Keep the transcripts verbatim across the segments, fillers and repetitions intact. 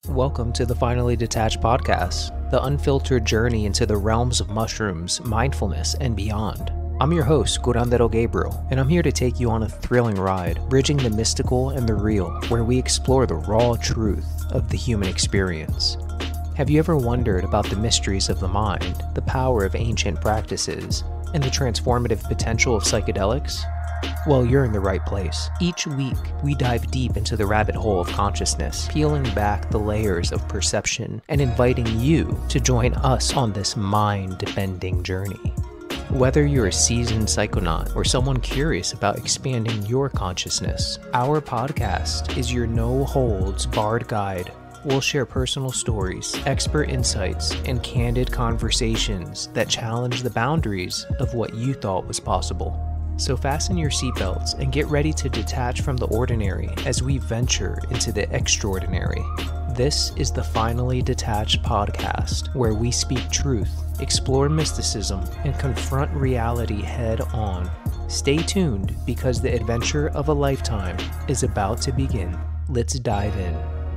Welcome to the Finally Detached podcast, the unfiltered journey into the realms of mushrooms, mindfulness, and beyond. I'm your host, Curandero Gabriel, and I'm here to take you on a thrilling ride, bridging the mystical and the real, where we explore the raw truth of the human experience. Have you ever wondered about the mysteries of the mind, the power of ancient practices, and the transformative potential of psychedelics? Well, you're in the right place. Each week, we dive deep into the rabbit hole of consciousness, peeling back the layers of perception and inviting you to join us on this mind-bending journey. Whether you're a seasoned psychonaut or someone curious about expanding your consciousness, our podcast is your no-holds-barred guide. We'll share personal stories, expert insights, and candid conversations that challenge the boundaries of what you thought was possible. So fasten your seatbelts and get ready to detach from the ordinary as we venture into the extraordinary. This is the Finally Detached podcast, where we speak truth, explore mysticism, and confront reality head on. Stay tuned because the adventure of a lifetime is about to begin. Let's dive in.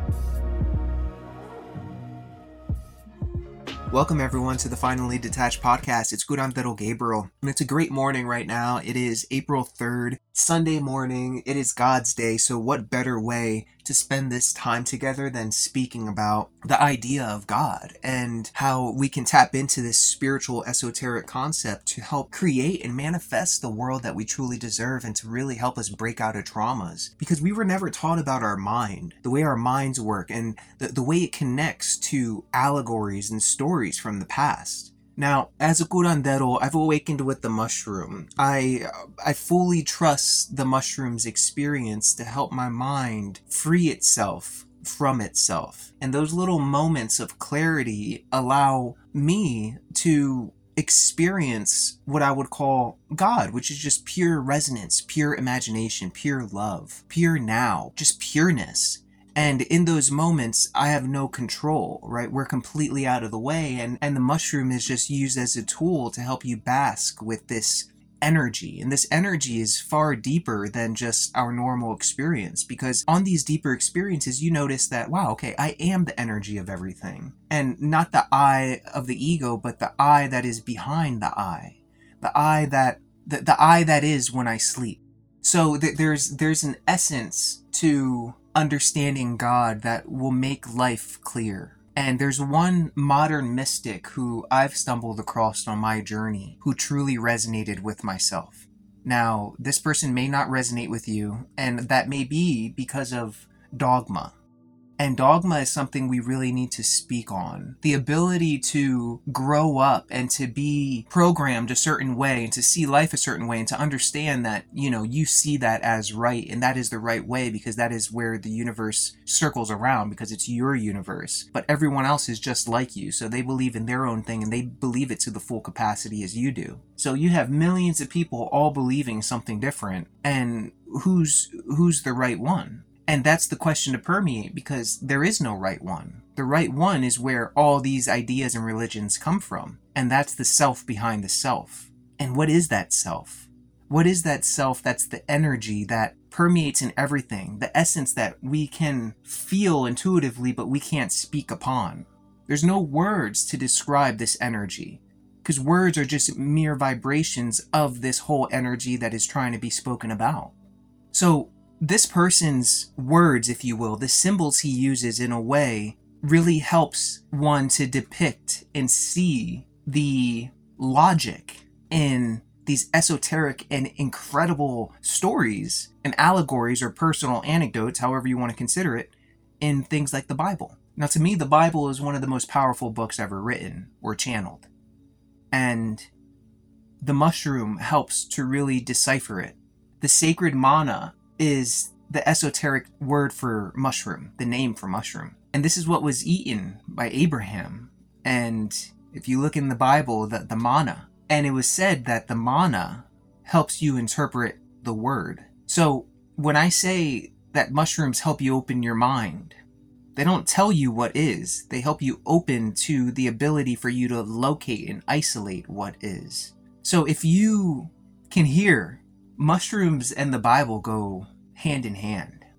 Welcome everyone to the Finally Detached podcast. It's Curandero Gabriel, and it's a great morning right now. It is April third, Sunday morning. It is God's day, so what better way to spend this time together than speaking about the idea of God and how we can tap into this spiritual esoteric concept to help create and manifest the world that we truly deserve and to really help us break out of traumas. Because we were never taught about our mind, the way our minds work, and the, the way it connects to allegories and stories from the past. Now, as a curandero, I've awakened with the mushroom. I I fully trust the mushroom's experience to help my mind free itself from itself. And those little moments of clarity allow me to experience what I would call God, which is just pure resonance, pure imagination, pure love, pure now, just pureness. And in those moments, I have no control, right? We're completely out of the way. And, and the mushroom is just used as a tool to help you bask with this energy. And this energy is far deeper than just our normal experience. Because on these deeper experiences, you notice that, wow, okay, I am the energy of everything. And not the I of the ego, but the I that is behind the I. The I that, the, the I that is when I sleep. So th- there's there's an essence to understanding God that will make life clear. And there's one modern mystic who I've stumbled across on my journey who truly resonated with myself. Now, this person may not resonate with you, and that may be because of dogma. And dogma is something we really need to speak on. The ability to grow up and to be programmed a certain way and to see life a certain way and to understand that, you know, you see that as right and that is the right way because that is where the universe circles around because it's your universe. But everyone else is just like you. So they believe in their own thing and they believe it to the full capacity as you do. So you have millions of people all believing something different. And who's who's the right one? And that's the question to permeate because there is no right one. The right one is where all these ideas and religions come from. And that's the self behind the self. And what is that self? What is that self that's the energy that permeates in everything? The essence that we can feel intuitively but we can't speak upon. There's no words to describe this energy. Because words are just mere vibrations of this whole energy that is trying to be spoken about. So this person's words, if you will, the symbols he uses in a way really helps one to depict and see the logic in these esoteric and incredible stories and allegories or personal anecdotes, however you want to consider it, in things like the Bible. Now, to me, the Bible is one of the most powerful books ever written or channeled. And the mushroom helps to really decipher it. The sacred mana is the esoteric word for mushroom, the name for mushroom. And this is what was eaten by Abraham. And if you look in the Bible, the, the manna, and it was said that the manna helps you interpret the word. So when I say that mushrooms help you open your mind, they don't tell you what is. They help you open to the ability for you to locate and isolate what is. So if you can hear mushrooms and the Bible go hand in hand.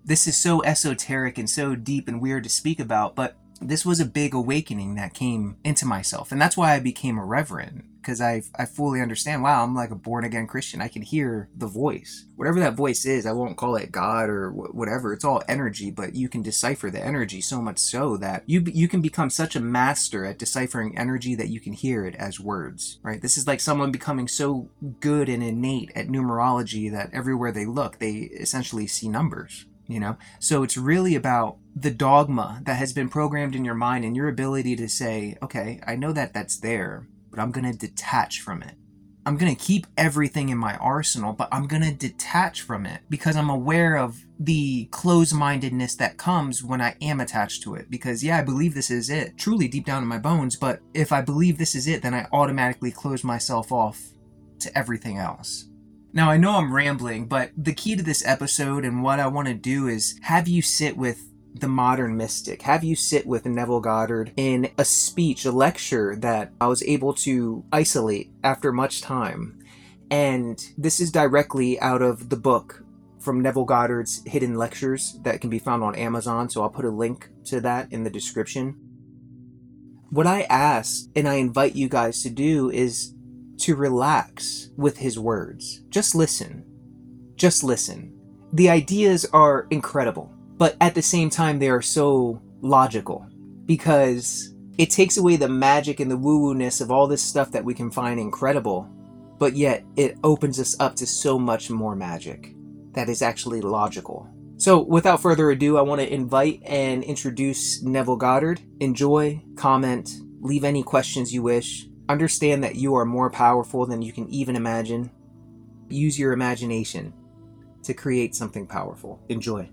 This is so esoteric and so deep and weird to speak about, but this was a big awakening that came into myself. And that's why I became a reverend, because I I fully understand, wow, I'm like a born-again Christian. I can hear the voice. Whatever that voice is, I won't call it God or whatever. It's all energy, but you can decipher the energy so much so that you you can become such a master at deciphering energy that you can hear it as words, right? This is like someone becoming so good and innate at numerology that everywhere they look, they essentially see numbers. You know, so it's really about the dogma that has been programmed in your mind and your ability to say, okay, I know that that's there, but I'm going to detach from it. I'm going to keep everything in my arsenal, but I'm going to detach from it because I'm aware of the closed-mindedness that comes when I am attached to it. Because, yeah, I believe this is it, truly deep down in my bones, but if I believe this is it, then I automatically close myself off to everything else. Now, I know I'm rambling, but the key to this episode and what I want to do is have you sit with the modern mystic, have you sit with Neville Goddard in a speech, a lecture that I was able to isolate after much time. And this is directly out of the book from Neville Goddard's Hidden Lectures that can be found on Amazon, so I'll put a link to that in the description. What I ask, and I invite you guys to do, is to relax with his words. Just listen. Just listen. The ideas are incredible, but at the same time, they are so logical because it takes away the magic and the woo-woo-ness of all this stuff that we can find incredible, but yet it opens us up to so much more magic that is actually logical. So without further ado, I want to invite and introduce Neville Goddard. Enjoy, comment, leave any questions you wish. Understand that you are more powerful than you can even imagine. Use your imagination to create something powerful. Enjoy.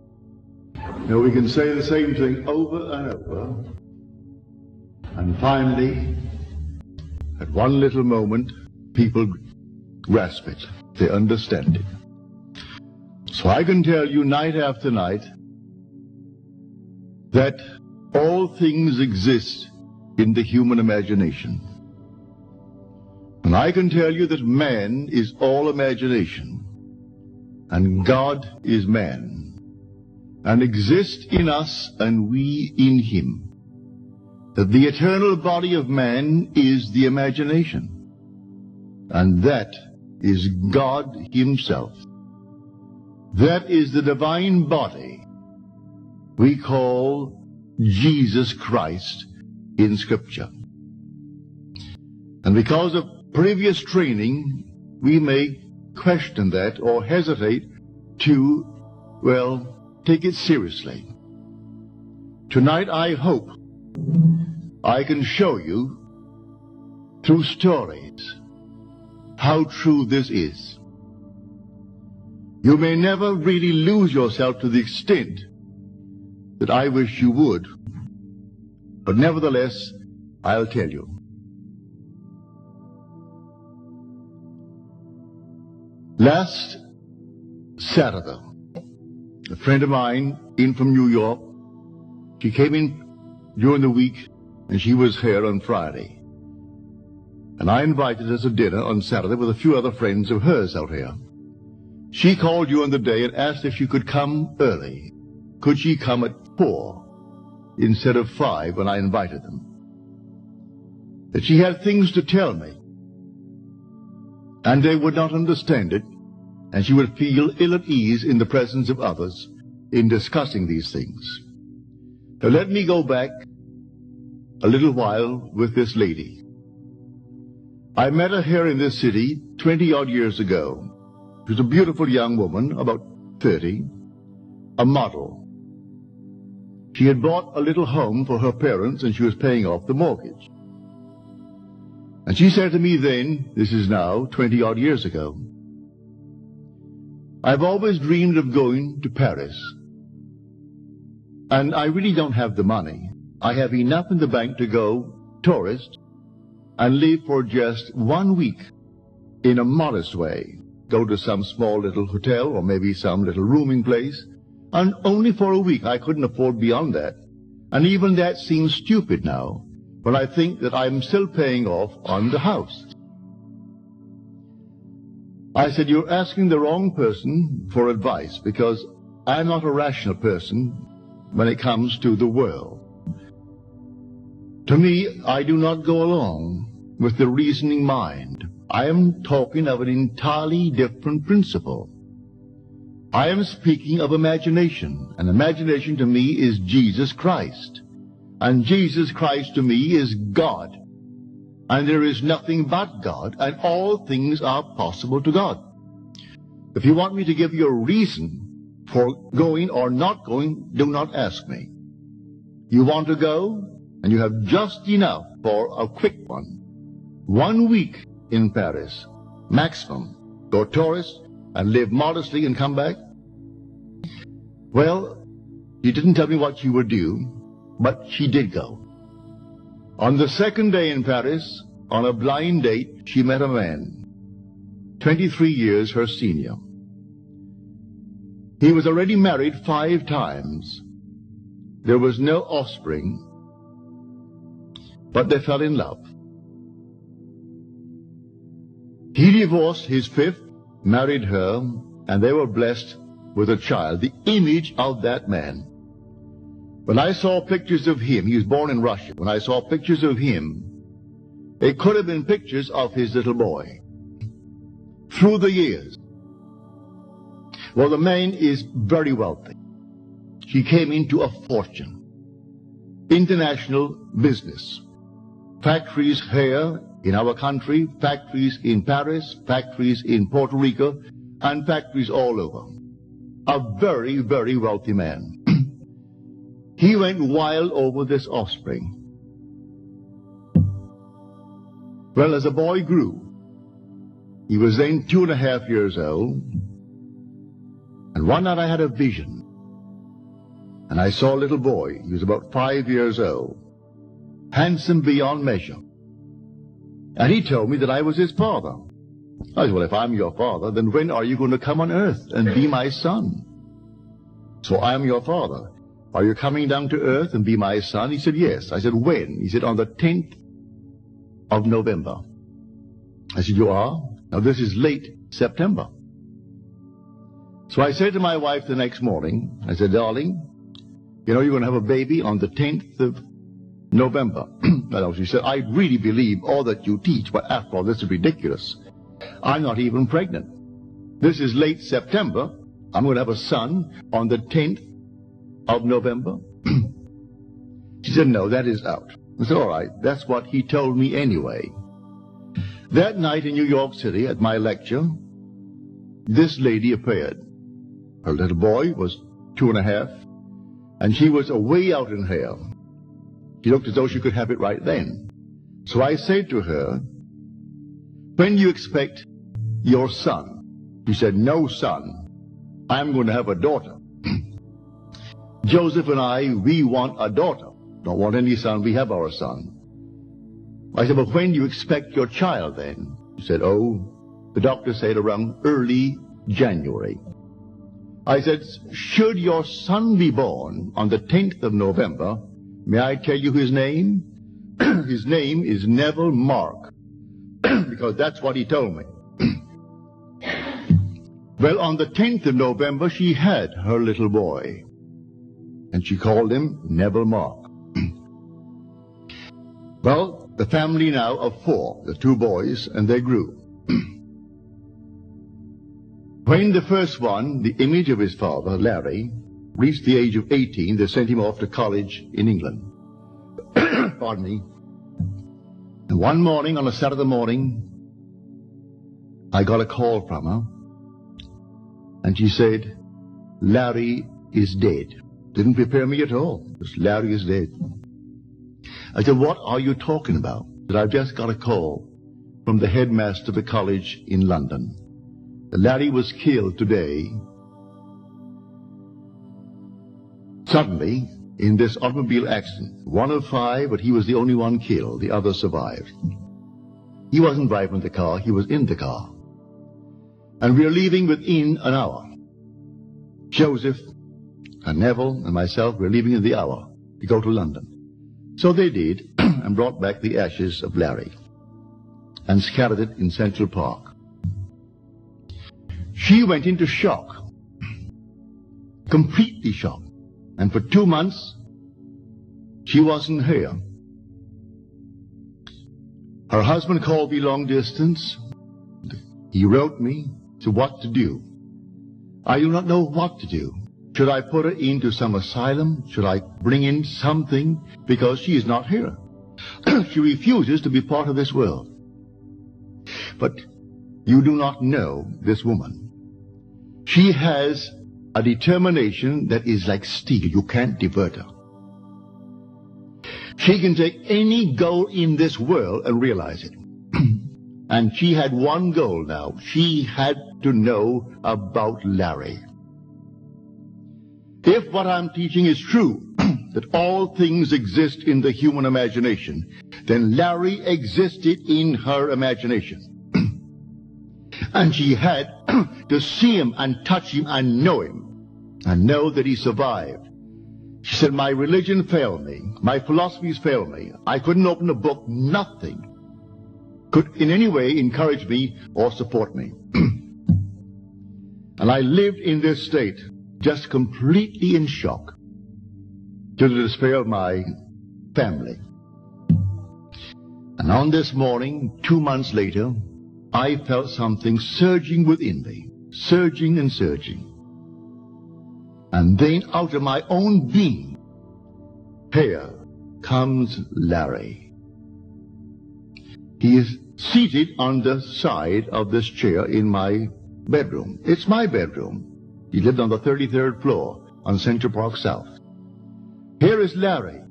Now we can say the same thing over and over. And finally, at one little moment, people grasp it. They understand it. So I can tell you night after night that all things exist in the human imagination. And I can tell you that man is all imagination, and God is man, and exists in us and we in him. That the eternal body of man is the imagination, and that is God himself. That is the divine body we call Jesus Christ in Scripture. And because of previous training, we may question that or hesitate to, well, take it seriously. Tonight I hope I can show you through stories how true this is. You may never really lose yourself to the extent that I wish you would, but nevertheless, I'll tell you. Last Saturday, a friend of mine in from New York, she came in during the week and she was here on Friday. And I invited her to dinner on Saturday with a few other friends of hers out here. She called you on the day and asked if she could come early. Could she come at four instead of five when I invited them? That she had things to tell me, and they would not understand it, and she would feel ill at ease in the presence of others in discussing these things. Now let me go back a little while with this lady. I met her here in this city twenty-odd years ago. She was a beautiful young woman, about thirty, a model. She had bought a little home for her parents and she was paying off the mortgage. And she said to me then, this is now twenty-odd years ago, I've always dreamed of going to Paris. And I really don't have the money. I have enough in the bank to go tourist and live for just one week in a modest way. Go to some small little hotel or maybe some little rooming place. And only for a week. I couldn't afford beyond that. And even that seems stupid now, when I think that I'm still paying off on the house. I said, you're asking the wrong person for advice, because I'm not a rational person when it comes to the world. To me, I do not go along with the reasoning mind. I am talking of an entirely different principle. I am speaking of imagination, and imagination to me is Jesus Christ. And Jesus Christ to me is God. And there is nothing but God, and all things are possible to God. If you want me to give you a reason for going or not going, do not ask me. You want to go, and you have just enough for a quick one. One week in Paris, maximum. Go tourist and live modestly and come back. Well, she didn't tell me what she would do, but she did go. On the second day in Paris, on a blind date, she met a man, twenty-three years her senior. He was already married five times. There was no offspring, but they fell in love. He divorced his fifth, married her, and they were blessed with a child, the image of that man. When I saw pictures of him, he was born in Russia, when I saw pictures of him, it could have been pictures of his little boy. Through the years. Well, the man is very wealthy. She came into a fortune. International business. Factories here in our country, factories in Paris, factories in Puerto Rico, and factories all over. A very, very wealthy man. He went wild over this offspring. Well, as the boy grew, he was then two and a half years old, and one night I had a vision, and I saw a little boy. He was about five years old, handsome beyond measure, and he told me that I was his father. I said, well, if I'm your father, then when are you going to come on earth and be my son? So I am your father. Are you coming down to earth and be my son? He said, yes. I said, when? He said, on the tenth of November. I said, you are? Now this is late September. So I said to my wife the next morning, I said, darling, you know you're going to have a baby on the tenth of November. Well, she said, I really believe all that you teach, but after all, this is ridiculous. I'm not even pregnant. This is late September. I'm going to have a son on the tenth of November. She said, no, that is out. I said, all right, that's what he told me anyway. That night in New York City at my lecture, this lady appeared. Her little boy was two and a half, and she was away out in hair. She looked as though she could have it right then. So I said to her, when do you expect your son? She said, no son. I'm going to have a daughter. Joseph and I, we want a daughter. Don't want any son, we have our son. I said, but when do you expect your child then? She said, oh, the doctor said around early January. I said, should your son be born on the tenth of November, may I tell you his name? His name is Neville Mark, because that's what he told me. Well, on the tenth of November, she had her little boy, and she called him Neville Mark. Well, the family now of four, the two boys, and they grew. When the first one, the image of his father, Larry, reached the age of eighteen, they sent him off to college in England. Pardon me. And one morning, on a Saturday morning, I got a call from her, and she said, Larry is dead. Didn't prepare me at all. Just Larry is dead. I said, what are you talking about? That I've just got a call from the headmaster of the college in London. Larry was killed today, suddenly, in this automobile accident. One of five, but he was the only one killed. The others survived. He wasn't driving the car, he was in the car. And we're leaving within an hour. Joseph and Neville and myself were leaving in the hour to go to London. So they did, and brought back the ashes of Larry and scattered it in Central Park. She went into shock. completely shocked. And for two months, she wasn't here. Her husband called me long distance. He wrote me to what to do. I do not know what to do. Should I put her into some asylum? Should I bring in something? Because she is not here. She refuses to be part of this world. But you do not know this woman. She has a determination that is like steel. You can't divert her. She can take any goal in this world and realize it. And she had one goal now. She had to know about Larry. If what I'm teaching is true, that all things exist in the human imagination, then Larry existed in her imagination. And she had to see him and touch him and know him and know that he survived. She said, my religion failed me. My philosophies failed me. I couldn't open a book. Nothing could in any way encourage me or support me. And I lived in this state, just completely in shock, to the despair of my family. And on this morning, two months later, I felt something surging within me, surging and surging. And then out of my own being, here comes Larry. He is seated on the side of this chair in my bedroom. It's my bedroom. He lived on the thirty-third floor on Central Park South. Here is Larry.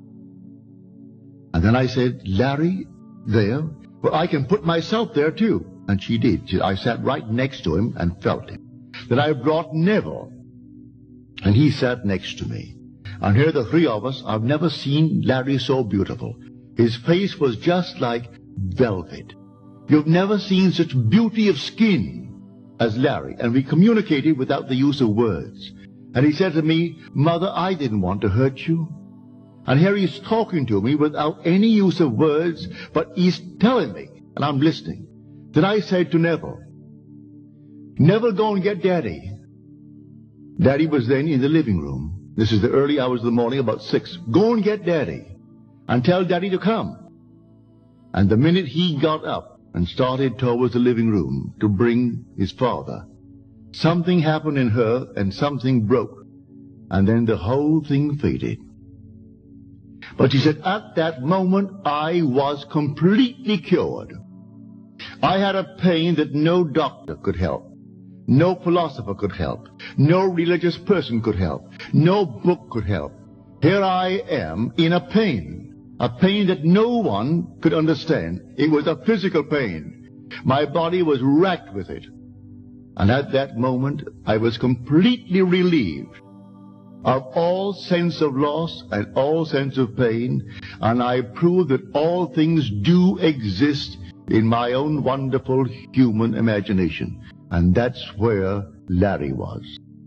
And then I said, Larry, there? Well, I can put myself there too. And she did. I sat right next to him and felt him. Then I brought Neville, and he sat next to me. And here the three of us, I've never seen Larry so beautiful. His face was just like velvet. You've never seen such beauty of skin as Larry. And we communicated without the use of words. And he said to me, Mother, I didn't want to hurt you. And here he's talking to me without any use of words, but he's telling me, and I'm listening. Then I said to Neville, Neville, go and get Daddy. Daddy was then in the living room. This is the early hours of the morning, about six. Go and get Daddy and tell Daddy to come. And the minute he got up and started towards the living room to bring his father, something happened in her and something broke. And then the whole thing faded. But she said, at that moment, I was completely cured. I had a pain that no doctor could help. No philosopher could help. No religious person could help. No book could help. Here I am in a pain. A pain that no one could understand. It was a physical pain. My body was racked with it. And at that moment, I was completely relieved of all sense of loss and all sense of pain. And I proved that all things do exist in my own wonderful human imagination. And that's where Larry was.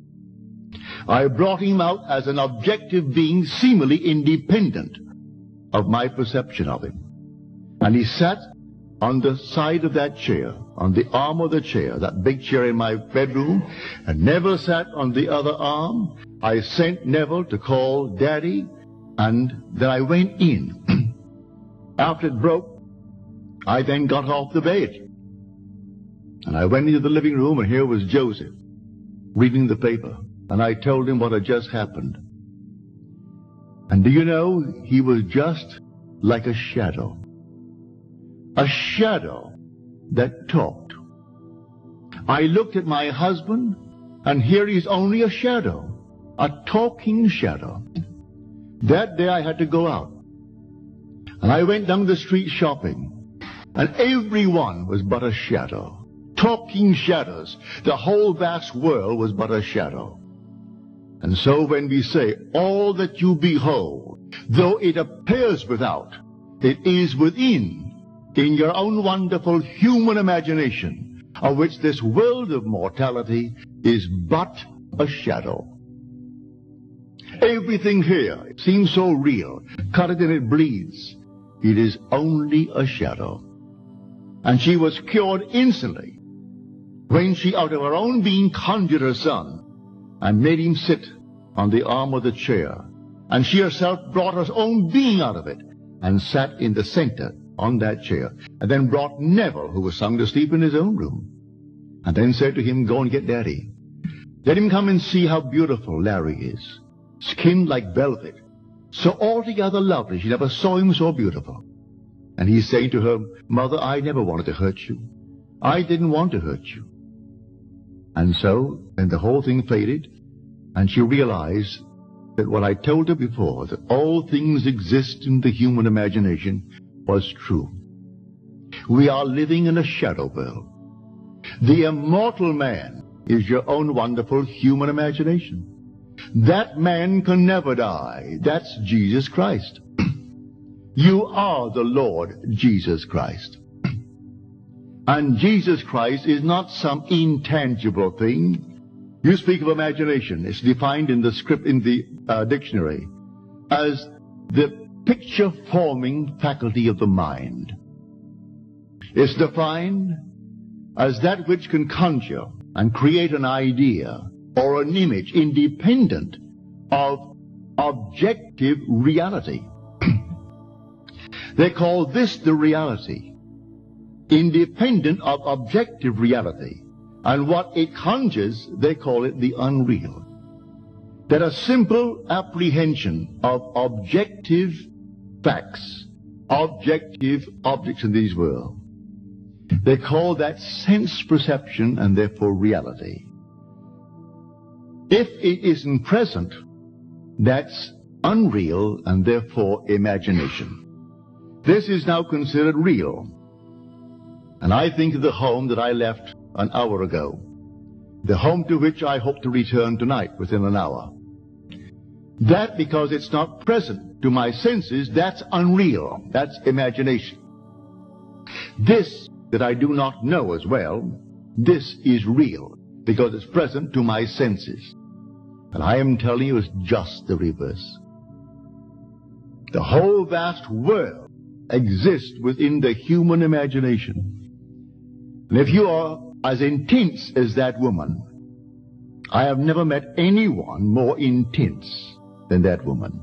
I brought him out as an objective being, seemingly independent of my perception of him. And he sat on the side of that chair, on the arm of the chair, that big chair in my bedroom, and Neville sat on the other arm. I sent Neville to call Daddy, and then I went in. After it broke, I then got off the bed. And I went into the living room, and here was Joseph reading the paper. And I told him what had just happened. And do you know, he was just like a shadow. A shadow that talked. I looked at my husband, and here he's only a shadow. A talking shadow. That day I had to go out. And I went down the street shopping. And everyone was but a shadow. Talking shadows. The whole vast world was but a shadow. And so when we say, all that you behold, though it appears without, it is within, in your own wonderful human imagination, of which this world of mortality is but a shadow. Everything here seems so real. Cut it and it bleeds. It is only a shadow. And she was cured instantly when she out of her own being conjured her son and made him sit on the arm of the chair, and she herself brought her own being out of it, and sat in the center on that chair, and then brought Neville, who was sound asleep in his own room, and then said to him, "Go and get Daddy. Let him come and see how beautiful Larry is, skinned like velvet, so altogether lovely, she never saw him so beautiful." And he's saying to her, "Mother, I never wanted to hurt you. I didn't want to hurt you." And so, then the whole thing faded, and she realized that what I told her before, that all things exist in the human imagination, was true. We are living in a shadow world. The immortal man is your own wonderful human imagination. That man can never die. That's Jesus Christ. You are the Lord Jesus Christ. And Jesus Christ is not some intangible thing. You speak of imagination. It's defined in the script, in the uh, dictionary, as the picture-forming faculty of the mind. It's defined as that which can conjure and create an idea or an image independent of objective reality. They call this the reality, independent of objective reality. And what it conjures, they call it the unreal. That a simple apprehension of objective facts, objective objects in this world, they call that sense perception and therefore reality. If it isn't present, that's unreal and therefore imagination. This is now considered real. And I think of the home that I left an hour ago, the home to which I hope to return tonight within an hour. That, because it's not present to my senses, that's unreal. That's imagination. This that I do not know as well, this is real, because it's present to my senses. And I am telling you, it's just the reverse. The whole vast world exists within the human imagination. And if you are as intense as that woman, I have never met anyone more intense than that woman.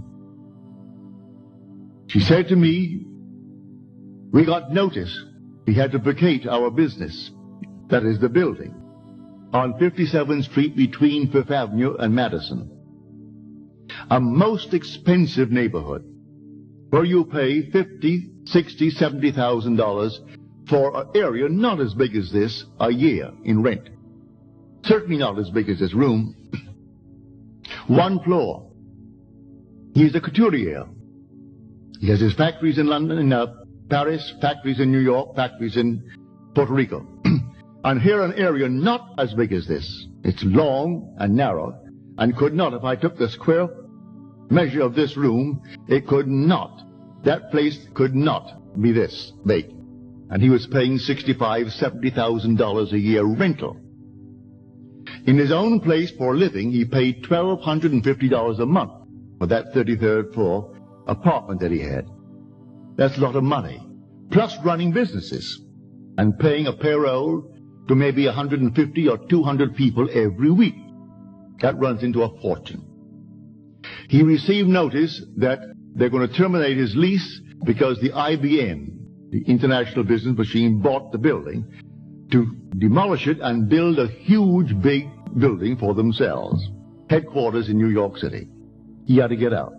She said to me, we got notice we had to vacate our business, that is the building, on fifty-seventh Street between Fifth Avenue and Madison. A most expensive neighborhood where you pay fifty, sixty, seventy thousand dollars for an area not as big as this a year in rent. Certainly not as big as this room. One floor. He's a couturier. He has his factories in London, in uh, Paris, factories in New York, factories in Puerto Rico. And here an area not as big as this. It's long and narrow, and could not, if I took the square measure of this room, it could not, that place could not be this big. And he was paying sixty-five thousand, seventy thousand dollars a year rental. In his own place for living, he paid twelve hundred fifty dollars a month for that thirty-third floor apartment that he had. That's a lot of money. Plus running businesses and paying a payroll to maybe one hundred fifty or two hundred people every week. That runs into a fortune. He received notice that they're going to terminate his lease because the I B M, the International Business Machine, bought the building to demolish it and build a huge big building for themselves. Headquarters in New York City. He had to get out.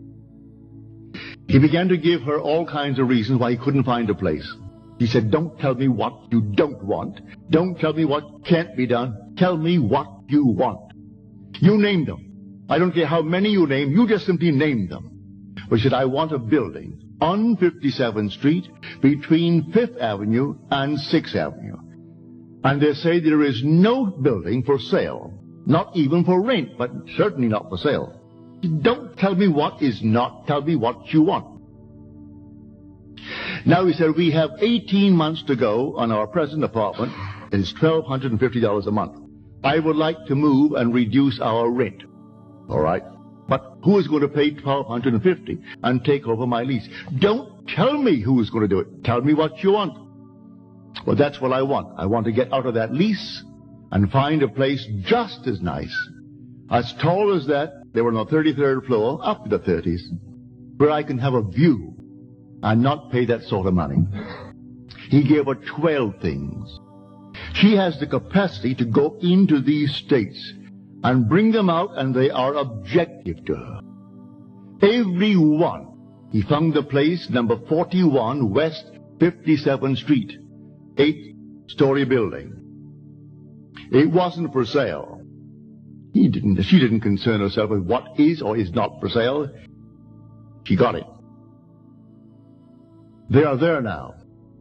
He began to give her all kinds of reasons why he couldn't find a place. He said, don't tell me what you don't want. Don't tell me what can't be done. Tell me what you want. You name them. I don't care how many you name. You just simply name them. But he said, I want a building on fifty-seventh Street between Fifth Avenue and Sixth Avenue. And they say there is no building for sale. Not even for rent, but certainly not for sale. Don't tell me what is not. Tell me what you want. Now, he said, we have eighteen months to go on our present apartment. It is twelve hundred fifty dollars a month. I would like to move and reduce our rent. All right. But who is going to pay twelve hundred fifty dollars and take over my lease? Don't tell me who is going to do it. Tell me what you want. Well, that's what I want. I want to get out of that lease and find a place just as nice, as tall as that. They were on the thirty-third floor, up to the thirties, where I can have a view and not pay that sort of money. He gave her twelve things. She has the capacity to go into these states and bring them out, and they are objective to her. Every one. He found the place, number forty-one West fifty-seventh Street, eight-story building. It wasn't for sale. He didn't, she didn't concern herself with what is or is not for sale. She got it. They are there now.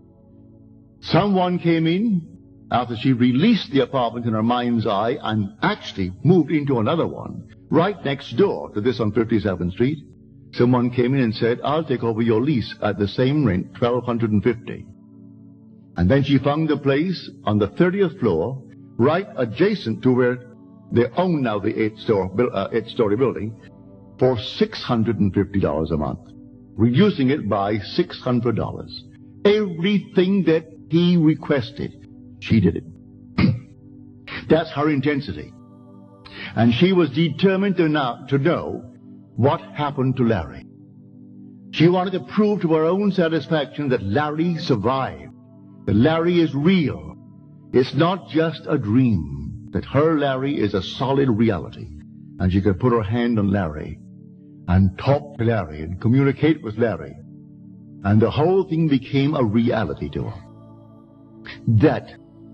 Someone came in after she released the apartment in her mind's eye and actually moved into another one right next door to this on fifty-seventh Street. Someone came in and said, I'll take over your lease at the same rent, twelve fifty. And then she found a place on the thirtieth floor, right adjacent to where they own now the eight-story uh, eight-story building, for six hundred fifty dollars a month, reducing it by six hundred dollars. Everything that he requested, she did it. That's her intensity. And she was determined to know, to know what happened to Larry. She wanted to prove to her own satisfaction that Larry survived, that Larry is real. It's not just a dream, that her Larry is a solid reality. And she could put her hand on Larry and talk to Larry and communicate with Larry. And the whole thing became a reality to her. That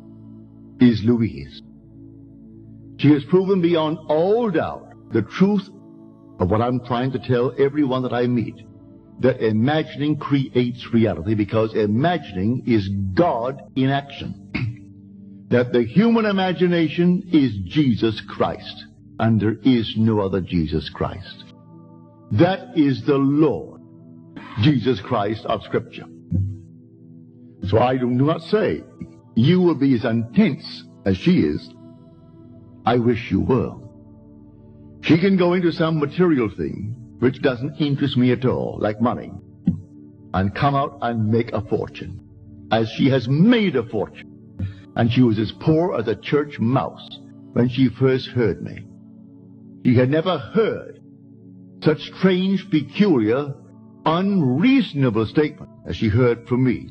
is Louise. She has proven beyond all doubt the truth of what I'm trying to tell everyone that I meet, that imagining creates reality, because imagining is God in action. That the human imagination is Jesus Christ, and there is no other Jesus Christ. That is the Lord Jesus Christ of Scripture. So I do not say you will be as intense as she is. I wish you were. She can go into some material thing which doesn't interest me at all, like money, and come out and make a fortune, as she has made a fortune. And she was as poor as a church mouse when she first heard me. She had never heard such strange, peculiar, unreasonable statement as she heard from me.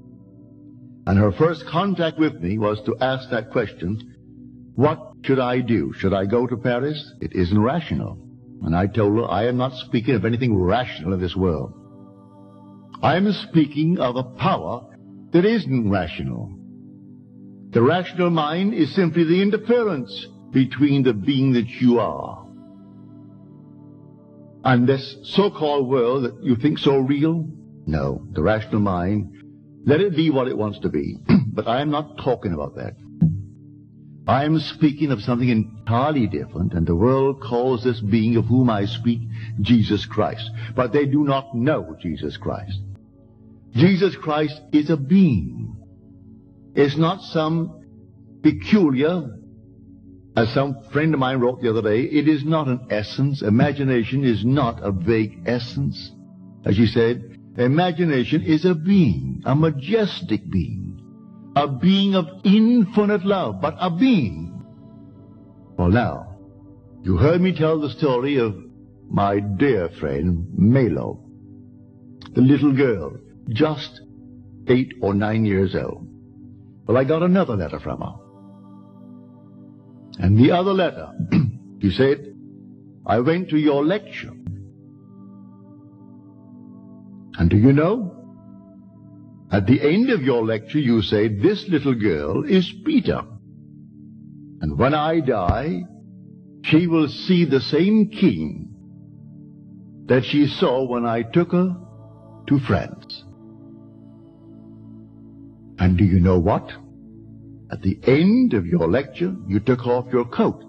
And her first contact with me was to ask that question, what should I do? Should I go to Paris? It isn't rational. And I told her, I am not speaking of anything rational in this world. I am speaking of a power that isn't rational. The rational mind is simply the interference between the being that you are and this so-called world that you think so real. No, the rational mind, let it be what it wants to be. But I am not talking about that. I am speaking of something entirely different, and the world calls this being of whom I speak Jesus Christ. But they do not know Jesus Christ. Jesus Christ is a being. It's not some peculiar, as some friend of mine wrote the other day, it is not an essence. Imagination is not a vague essence. As she said, imagination is a being, a majestic being. A being of infinite love, but a being. Well, now, you heard me tell the story of my dear friend, Melo, the little girl, just eight or nine years old. Well, I got another letter from her. And the other letter, she said, I went to your lecture. And do you know? At the end of your lecture, you say, this little girl is Peter. And when I die, she will see the same king that she saw when I took her to France. And do you know what? At the end of your lecture, you took off your coat.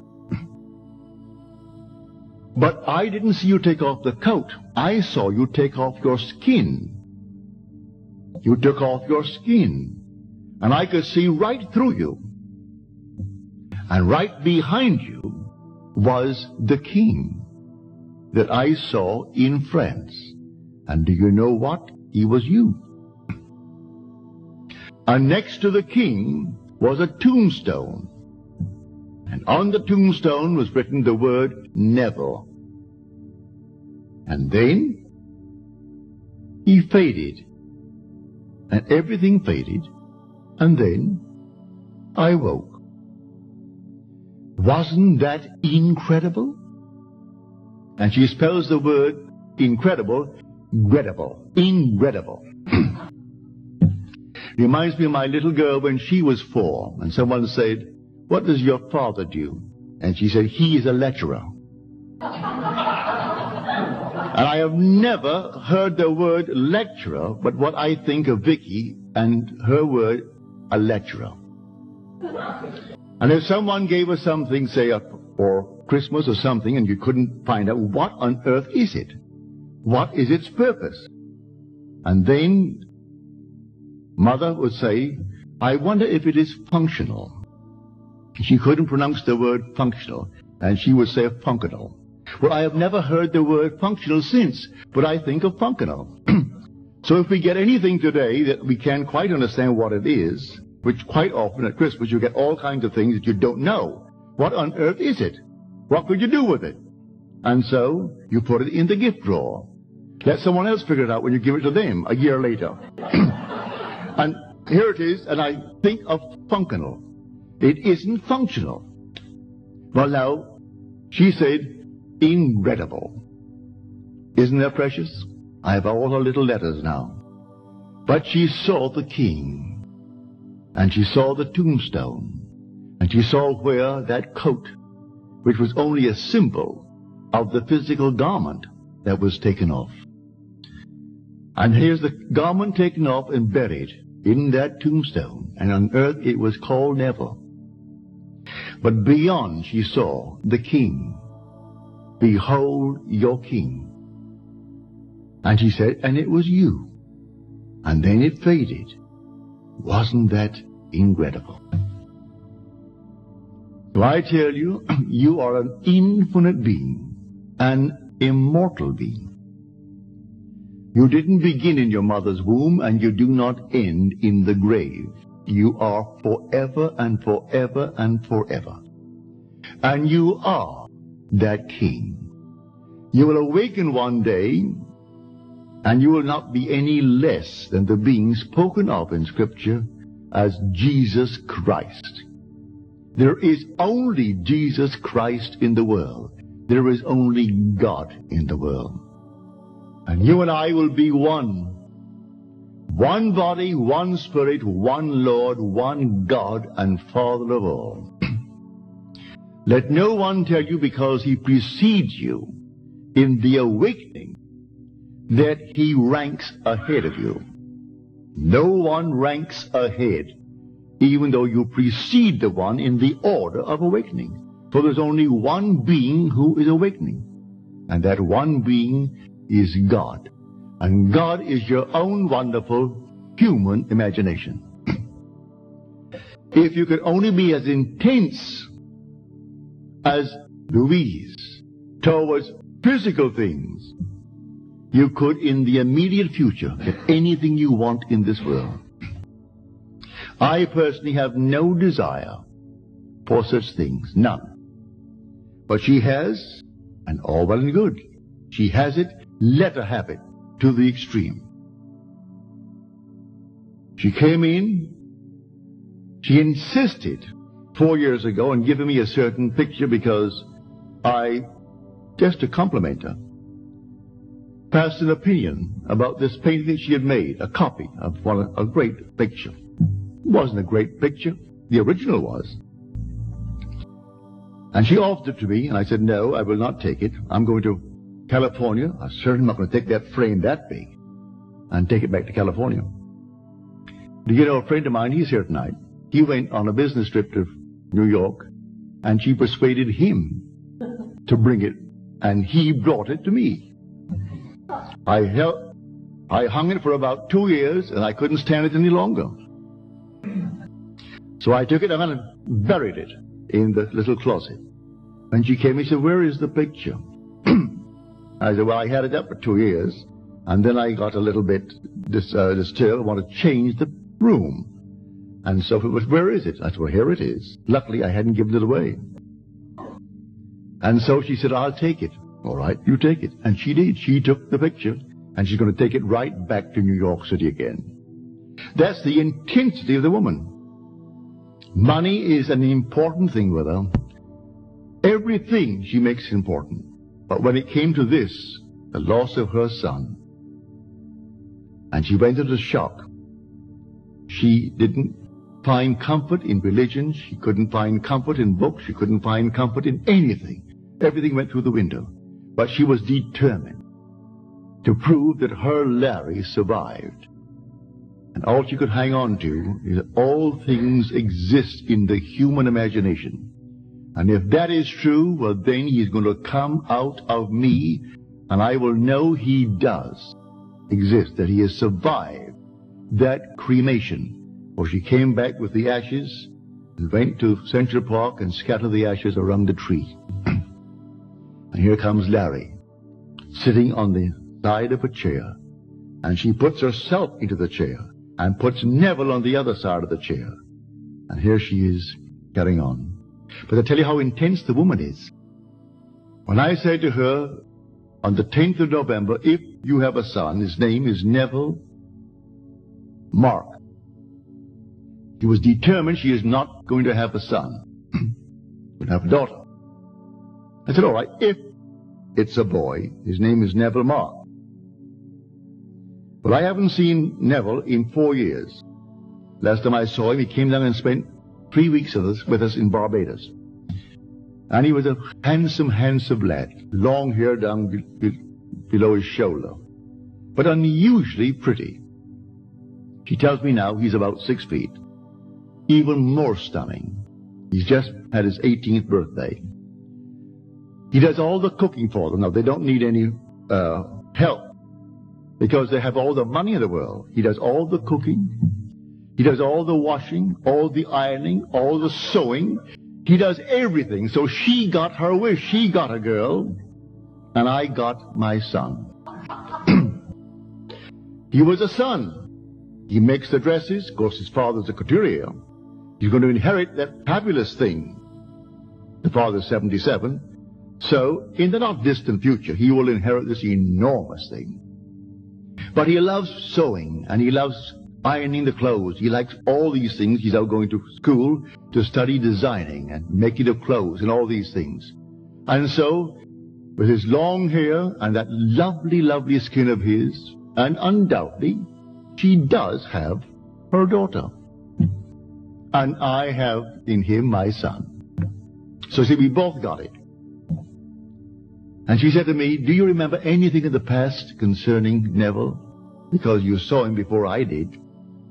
But I didn't see you take off the coat. I saw you take off your skin. You took off your skin, and I could see right through you. And right behind you was the king that I saw in France. And do you know what? He was you. And next to the king was a tombstone. And on the tombstone was written the word never. And then he faded. And everything faded. And then I woke. Wasn't that incredible? And she spells the word incredible, incredible, incredible. Reminds me of my little girl when she was four, and someone said, "What does your father do?" And she said, "He is a lecturer." And I have never heard the word lecturer, but what I think of Vicky and her word, a lecturer. And if someone gave us something, say, for Christmas or something, and you couldn't find out, what on earth is it? What is its purpose? And then Mother would say, "I wonder if it is functional." She couldn't pronounce the word functional, and she would say functional. Well, I have never heard the word functional since, but I think of functional. So if we get anything today that we can't quite understand what it is, which quite often at Christmas you get all kinds of things that you don't know, what on earth is it? What could you do with it? And so you put it in the gift drawer. Let someone else figure it out when you give it to them a year later. And here it is, and I think of functional. It isn't functional. Well, now, she said, incredible. Isn't that precious? I have all her little letters now. But she saw the king, and she saw the tombstone, and she saw where that coat, which was only a symbol of the physical garment that was taken off. And here's the garment taken off and buried in that tombstone, and on earth it was called never. But beyond she saw the king. "Behold your king." And she said, "And it was you." And then it faded. Wasn't that incredible? So I tell you, you are an infinite being, an immortal being. You didn't begin in your mother's womb, and you do not end in the grave. You are forever and forever and forever. And you are that king. You will awaken one day, and you will not be any less than the being spoken of in Scripture as Jesus Christ. There is only Jesus Christ in the world. There is only God in the world. And you and I will be one. One body, one spirit, one Lord, one God and Father of all. Let no one tell you because he precedes you in the awakening that he ranks ahead of you. No one ranks ahead, even though you precede the one in the order of awakening. For there's only one being who is awakening, and that one being is God. And God is your own wonderful human imagination. If you could only be as intense as Louise towards physical things, you could in the immediate future get anything you want in this world. I personally have no desire for such things, none. But she has, and all well and good. She has it, let her have it to the extreme. She came in, she insisted four years ago on giving me a certain picture because I, just to compliment her, passed an opinion about this painting that she had made, a copy of one, a great picture. It wasn't a great picture, the original was. And she offered it to me, and I said, no, I will not take it. I'm going to California. I'm certainly not going to take that frame that big and take it back to California. Do you know, a friend of mine, he's here tonight. He went on a business trip to New York, and she persuaded him to bring it, and he brought it to me. I held, I hung it for about two years, and I couldn't stand it any longer. So I took it and buried it in the little closet. And she came and said, where is the picture? I said, well, I had it up for two years, and then I got a little bit dis, uh, disturbed. I want to change the room. And so it was, where is it? I said, well, here it is. Luckily, I hadn't given it away. And so she said, I'll take it. All right, you take it. And she did. She took the picture, and she's going to take it right back to New York City again. That's the intensity of the woman. Money is an important thing with her. Everything she makes important. But when it came to this, the loss of her son, and she went into shock. She didn't find comfort in religion. She couldn't find comfort in books. She couldn't find comfort in anything. Everything went through the window. But she was determined to prove that her Larry survived. And all she could hang on to is that all things exist in the human imagination. And if that is true, well, then he's going to come out of me, and I will know he does exist, that he has survived that cremation. Or she came back with the ashes and went to Central Park and scattered the ashes around the tree. And here comes Larry, sitting on the side of a chair, and she puts herself into the chair and puts Neville on the other side of the chair. And here she is carrying on. But I tell you how intense the woman is. When I say to her, on the tenth of November, if you have a son, his name is Neville Mark. She was determined she is not going to have a son, but have a daughter. I said, all right, if it's a boy, his name is Neville Mark. But I haven't seen Neville in four years. Last time I saw him, he came down and spent three weeks with us, with us in Barbados. And he was a handsome, handsome lad, long hair down be be below his shoulder, but unusually pretty. She tells me now he's about six feet. Even more stunning. He's just had his eighteenth birthday. He does all the cooking for them. Now, they don't need any uh, help because they have all the money in the world. He does all the cooking. He does all the washing, all the ironing, all the sewing. He does everything. So she got her wish. She got a girl, and I got my son. He was a son. He makes the dresses. Of course, his father's a couturier. He's going to inherit that fabulous thing. The father's seventy-seven. So, in the not distant future, he will inherit this enormous thing. But he loves sewing, and he loves ironing the clothes. He likes all these things. He's out going to school to study designing and making of clothes and all these things. And so, with his long hair and that lovely, lovely skin of his, and undoubtedly, she does have her daughter. And I have in him my son. So see, we both got it. And she said to me, do you remember anything in the past concerning Neville? Because you saw him before I did.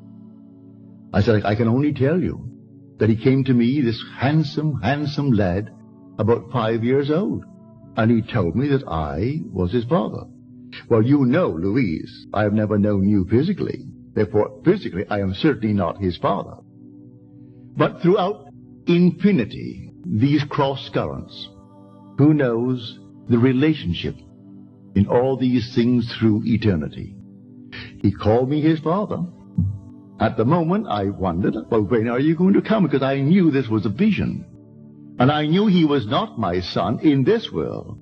I said, I can only tell you that he came to me, this handsome, handsome lad, about five years old. And he told me that I was his father. Well, you know, Louise, I have never known you physically. Therefore, physically, I am certainly not his father. But throughout infinity, these cross currents, who knows the relationship in all these things through eternity? He called me his father. At the moment, I wondered, well, when are you going to come? Because I knew this was a vision. And I knew he was not my son in this world.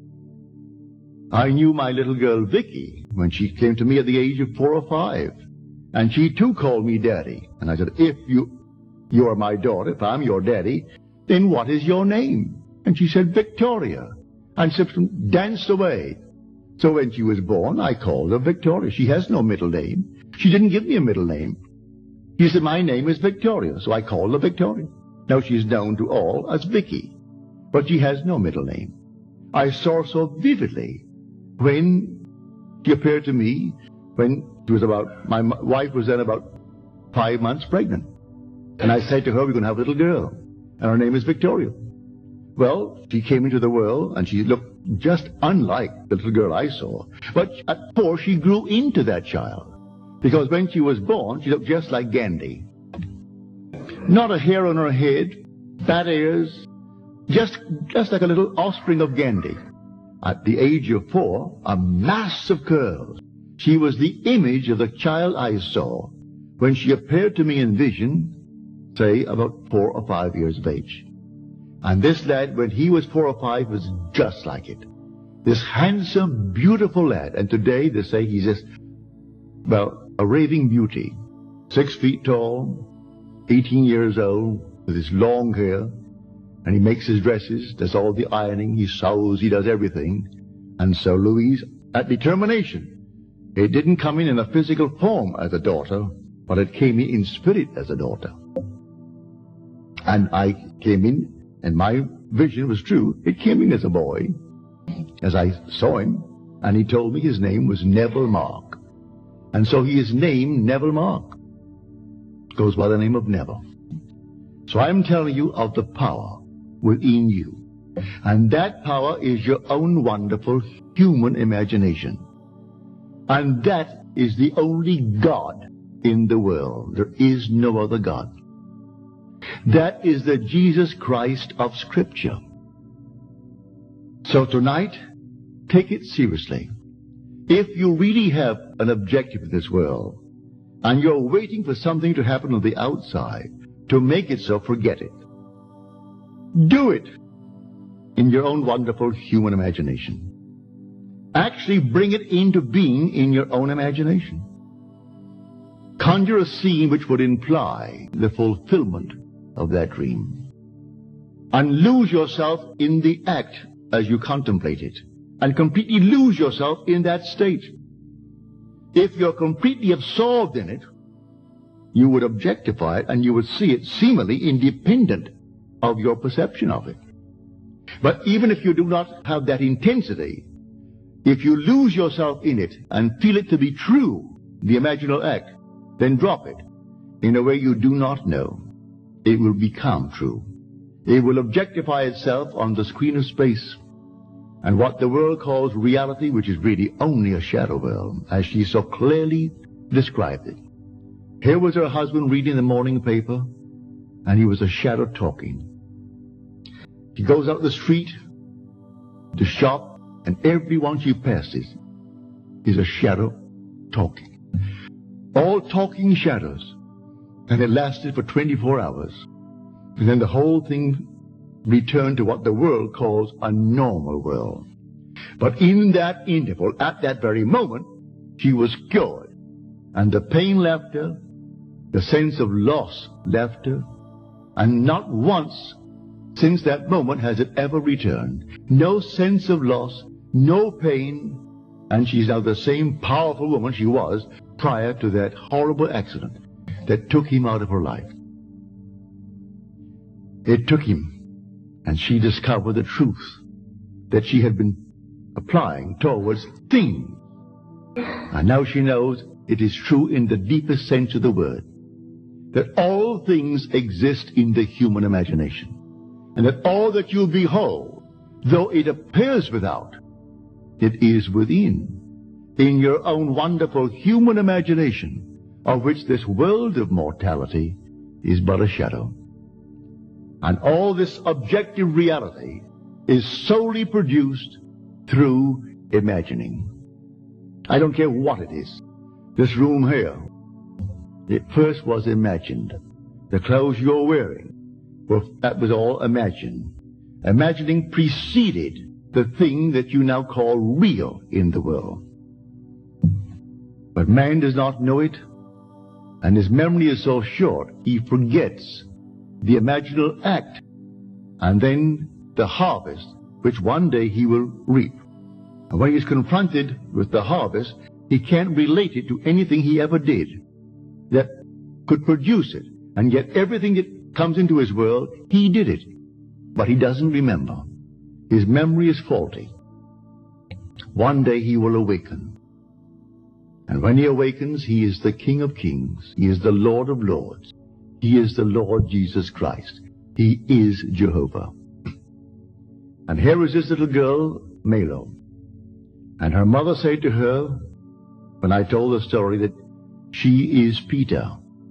I knew my little girl, Vicky, when she came to me at the age of four or five. And she too called me daddy. And I said, if you, you are my daughter, if I'm your daddy, then what is your name? And she said, Victoria. And Simpson danced away. So when she was born, I called her Victoria. She has no middle name. She didn't give me a middle name. She said, my name is Victoria. So I called her Victoria. Now she's known to all as Vicky. But she has no middle name. I saw her so vividly when she appeared to me when she was about, my wife was then about five months pregnant. And I said to her, we're going to have a little girl. And her name is Victoria. Well, she came into the world, and she looked just unlike the little girl I saw. But at four, she grew into that child. Because when she was born, she looked just like Gandhi. Not a hair on her head, bad ears, just, just like a little offspring of Gandhi. At the age of four, a mass of curls. She was the image of the child I saw when she appeared to me in vision, say, about four or five years of age. And this lad, when he was four or five, was just like it. This handsome, beautiful lad. And today they say he's just, well, a raving beauty. Six feet tall, eighteen years old, with his long hair. And he makes his dresses, does all the ironing, he sews, he does everything. And so Louise, at determination, it didn't come in in a physical form as a daughter, but it came in in spirit as a daughter. And I came in, and my vision was true. It came in as a boy, as I saw him, and he told me his name was Neville Mark. And so he is named Neville Mark. Goes by the name of Neville. So I'm telling you of the power within you. And that power is your own wonderful human imagination. And that is the only God in the world. There is no other God. That is the Jesus Christ of Scripture. So tonight, take it seriously. If you really have an objective in this world, and you're waiting for something to happen on the outside to make it so, forget it. Do it in your own wonderful human imagination. Actually bring it into being in your own imagination. Conjure a scene which would imply the fulfillment of that dream. And lose yourself in the act as you contemplate it. And completely lose yourself in that state. If you're completely absorbed in it, you would objectify it and you would see it seemingly independent of your perception of it. But even if you do not have that intensity, if you lose yourself in it and feel it to be true, the imaginal act, then drop it in a way you do not know. It will become true. It will objectify itself on the screen of space. And what the world calls reality, which is really only a shadow world, as she so clearly described it. Here was her husband reading the morning paper, and he was a shadow talking. She goes out the street to shop, and everyone she passes is a shadow talking. All talking shadows. And it lasted for twenty-four hours. And then the whole thing returned to what the world calls a normal world. But in that interval, at that very moment, she was cured. And the pain left her, the sense of loss left her, and not once since that moment has it ever returned. No sense of loss, no pain, and she's now the same powerful woman she was prior to that horrible accident that took him out of her life. It took him, and she discovered the truth that she had been applying towards things. And now she knows it is true in the deepest sense of the word, that all things exist in the human imagination, and that all that you behold, though it appears without, it is within, in your own wonderful human imagination, of which this world of mortality is but a shadow. And all this objective reality is solely produced through imagining. I don't care what it is. This room here, it first was imagined. The clothes you're wearing, well, that was all imagined. Imagining preceded the thing that you now call real in the world. But man does not know it, and his memory is so short, he forgets the imaginal act, and then the harvest, which one day he will reap. And when he's confronted with the harvest, he can't relate it to anything he ever did that could produce it. And yet everything that comes into his world, he did it. But he doesn't remember. His memory is faulty. One day he will awaken. And when he awakens, he is the King of Kings. He is the Lord of Lords. He is the Lord Jesus Christ. He is Jehovah. And here is this little girl, Malo. And her mother said to her, when I told the story, that she is Peter.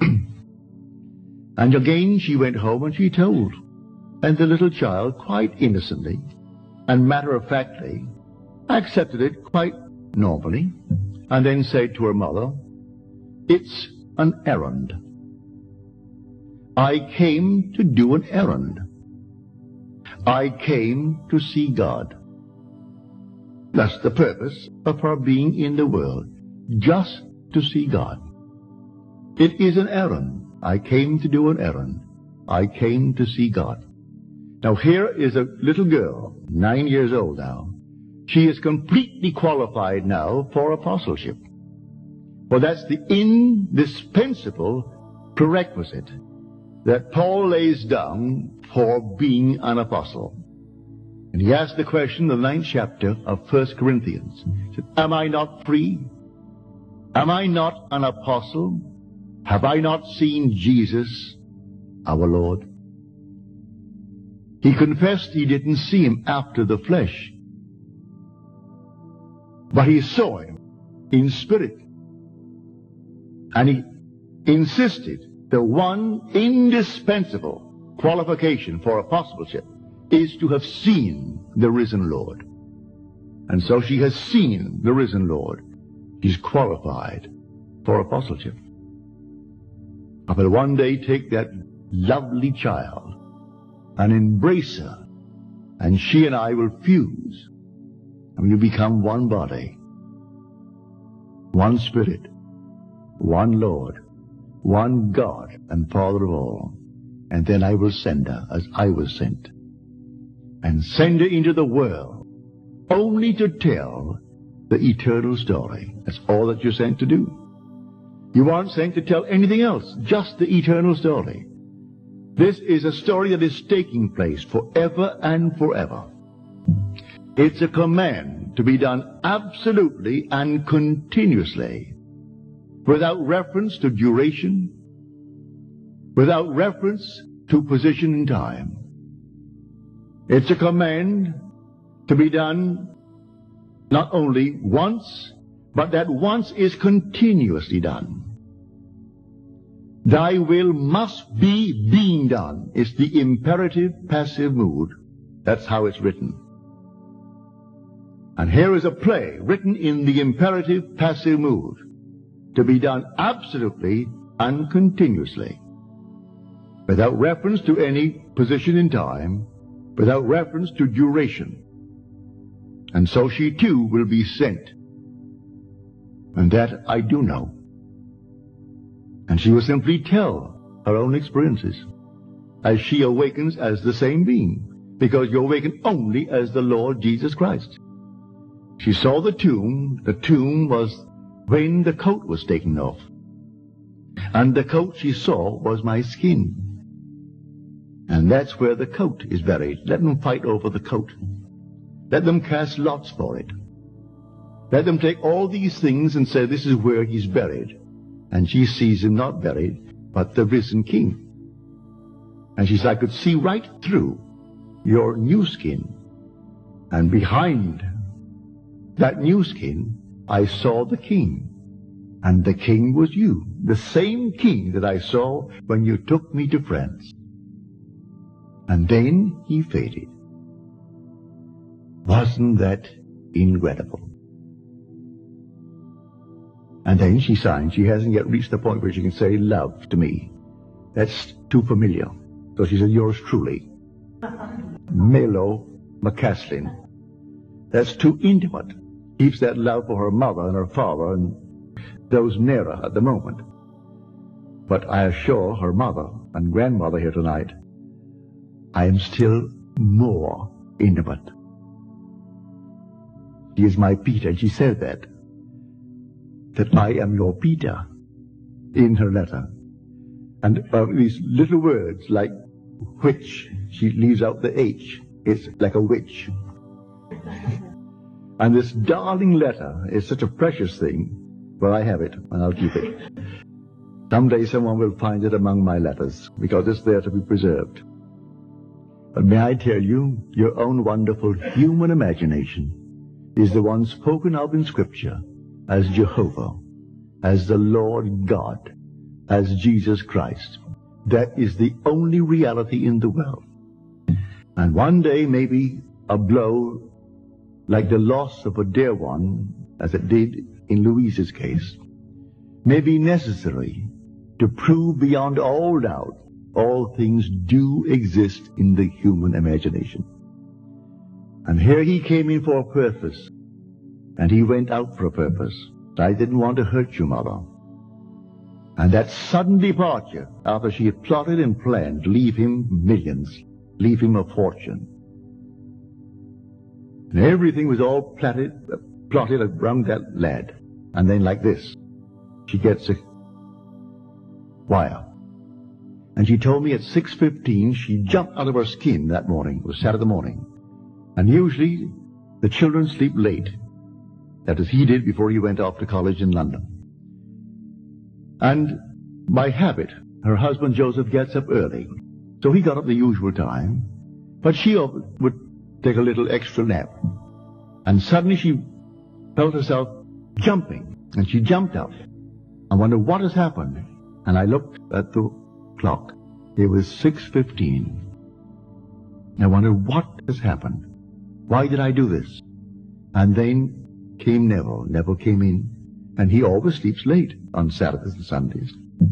And again she went home and she told. And the little child, quite innocently and matter-of-factly, accepted it quite normally, and then said to her mother, "It's an errand. I came to do an errand. I came to see God. That's the purpose of her being in the world, just to see God. It is an errand. I came to do an errand. I came to see God. Now here is a little girl, nine years old now. She is completely qualified now for apostleship. Well, that's the indispensable prerequisite that Paul lays down for being an apostle. And he asked the question in the ninth chapter of First Corinthians. He said, am I not free? Am I not an apostle? Have I not seen Jesus, our Lord? He confessed he didn't see him after the flesh, but he saw him in spirit. And he insisted the one indispensable qualification for apostleship is to have seen the risen Lord. And so she has seen the risen Lord. She's qualified for apostleship. I will one day take that lovely child and embrace her, and she and I will fuse, and we'll become one body, one spirit, one Lord, one God and Father of all. And then I will send her as I was sent, and send her into the world only to tell the eternal story. That's all that you're sent to do. You aren't sent to tell anything else, just the eternal story. This is a story that is taking place forever and forever. It's a command to be done absolutely and continuously, without reference to duration, without reference to position in time. It's a command to be done not only once, but that once is continuously done. Thy will must be being done. It's the imperative passive mood. That's how it's written. And here is a play written in the imperative passive mood, to be done absolutely and continuously, without reference to any position in time, without reference to duration. And so she too will be sent. And that I do know. And she will simply tell her own experiences as she awakens as the same being, because you awaken only as the Lord Jesus Christ. She saw the tomb. The tomb was when the coat was taken off. And the coat she saw was my skin. And that's where the coat is buried. Let them fight over the coat. Let them cast lots for it. Let them take all these things and say this is where he's buried. And she sees him not buried, but the risen King. And she says, I could see right through your new skin. And behind that new skin, I saw the King. And the King was you, the same King that I saw when you took me to France. And then he faded. Wasn't that incredible? And then she signed. She hasn't yet reached the point where she can say love to me. That's too familiar. So she said, yours truly, Melo McCaslin. That's too intimate. Keeps that love for her mother and her father and those near her at the moment. But I assure her mother and grandmother here tonight, I am still more intimate. She is my Peter, and she said that. That I am your Peter in her letter. And uh, these little words like which, she leaves out the H. It's like a witch. And this darling letter is such a precious thing. Well, I have it, and I'll keep it. Someday someone will find it among my letters, because it's there to be preserved. But may I tell you, your own wonderful human imagination is the one spoken of in Scripture as Jehovah, as the Lord God, as Jesus Christ. That is the only reality in the world. And one day, maybe a blow like the loss of a dear one, as it did in Louise's case, may be necessary to prove beyond all doubt all things do exist in the human imagination. And here he came in for a purpose, and he went out for a purpose. I didn't want to hurt you, Mother. And that sudden departure, after she had plotted and planned to leave him millions, leave him a fortune. And everything was all plotted, plotted around that lad. And then like this, she gets a wire. And she told me at six fifteen she jumped out of her skin that morning. It was Saturday morning. And usually the children sleep late. That is, he did before he went off to college in London. And by habit, her husband Joseph gets up early. So he got up the usual time. But she would take a little extra nap. And suddenly she felt herself jumping. And she jumped out. I wondered what has happened. And I looked at the clock. It was six fifteen. I wondered what has happened. Why did I do this? And then came Neville. Neville came in, and he always sleeps late on Saturdays and Sundays.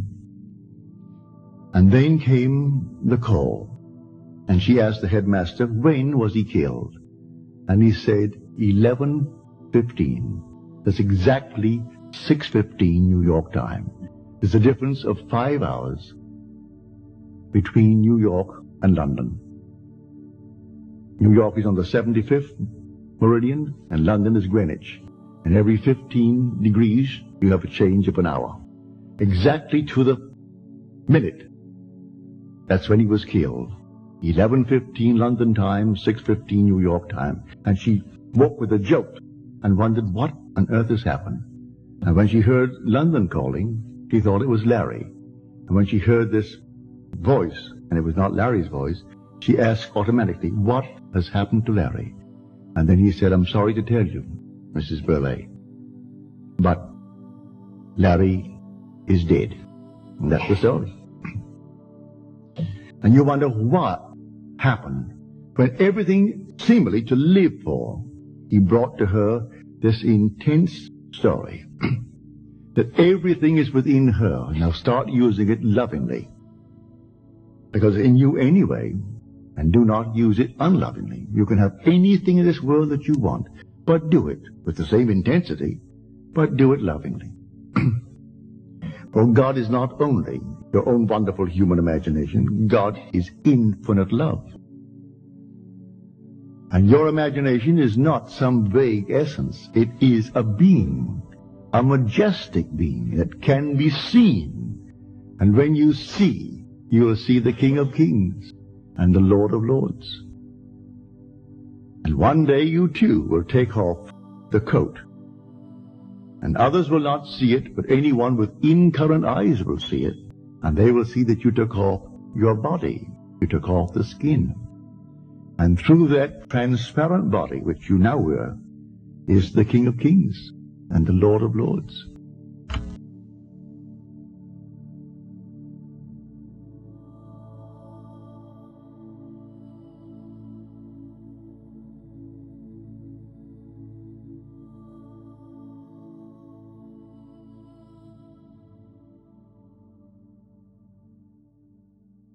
And then came the call, and she asked the headmaster, when was he killed? And he said, eleven fifteen. That's exactly six fifteen New York time. There's a difference of five hours between New York and London. New York is on the seventy-fifth meridian, and London is Greenwich. And every fifteen degrees, you have a change of an hour. Exactly to the minute. That's when he was killed. eleven fifteen London time, six fifteen New York time. And she woke with a jolt and wondered what on earth has happened. And when she heard London calling, she thought it was Larry. And when she heard this voice, and it was not Larry's voice, she asked automatically, what has happened to Larry? And then he said, I'm sorry to tell you, Missus Burleigh, but Larry is dead. And that's the story. And you wonder what happened when everything seemingly to live for, he brought to her this intense story that everything is within her. Now start using it lovingly, because in you anyway. And do not use it unlovingly. You can have anything in this world that you want, but do it with the same intensity, but do it lovingly. For God is not only your own wonderful human imagination, God is infinite love. And your imagination is not some vague essence. It is a being, a majestic being that can be seen. And when you see, you will see the King of Kings and the Lord of Lords. And one day you too will take off the coat. And others will not see it, but anyone with incurrent eyes will see it. And they will see that you took off your body. You took off the skin. And through that transparent body which you now wear is the King of Kings and the Lord of Lords.